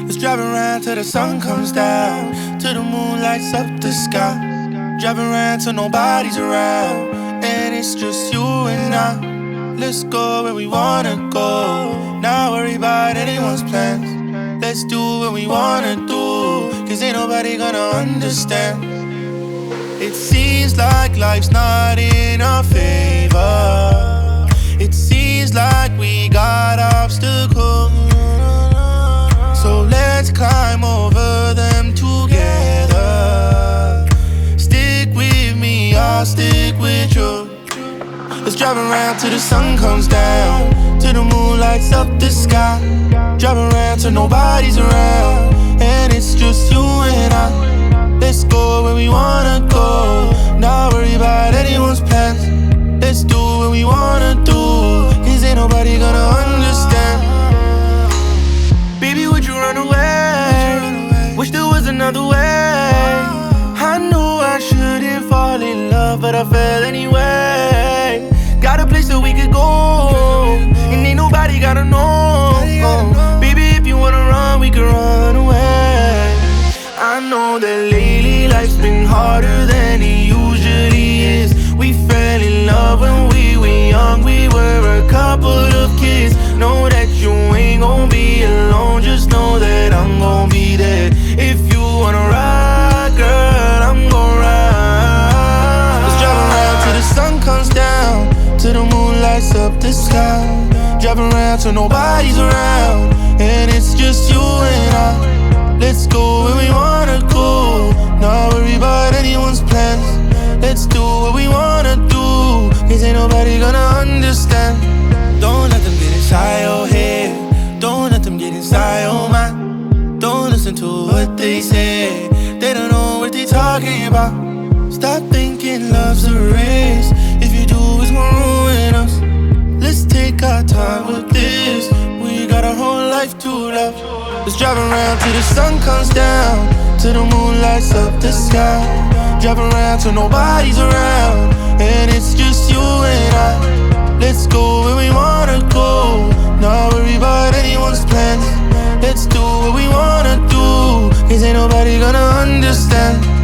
Let's drive around till the sun comes down, till the moon lights up the sky. Driving around till nobody's around, and it's just you and I. Let's go where we wanna go, not worry about anyone's plans. Let's do what we wanna do, cause ain't nobody gonna understand. It seems like life's not in our favor. It seems like we got obstacles, so let's climb over them together. Stick with me, I'll stick with you. Let's drive around till the sun comes down, till the moon lights up the sky. Drive around till nobody's around, and it's just you and I. Let's go where we wanna go, not worry about anyone's plans. Let's do what we wanna do, cause ain't nobody gonna understand. Baby, would you run away? Wish there was another way. I knew I shouldn't fall in love, but I fell anyway. Got a place that we could go, and ain't nobody gotta know. Baby, if you wanna run, we can run away. I know that lately life's been harder than it usually is. We fell in love when we were young, we were a couple of kids. Know that you ain't gon' be alone, just know that I'm gon' be there. If you wanna ride, girl, I'm gon' ride. Let's drive around till the sun comes down, till the moon lights up the sky. Drive around till nobody's around, and it's just you and I. Let's go where we wanna go, not worry about anyone's plans. Let's do what we wanna do, cause ain't nobody gonna understand. Don't let them get inside your head, don't let them get inside your mind. Don't listen to what they say, they don't know what they talking about. Stop thinking love's a race, if you do it's gonna ruin us. Let's take our time with this, we got our whole life to love. Let's drive around till the sun comes down, till the moon lights up the sky. Drive around till nobody's around, and it's just you and I. Let's go where we wanna go, not worry about anyone's plans. Let's do what we wanna do, cause ain't nobody gonna understand.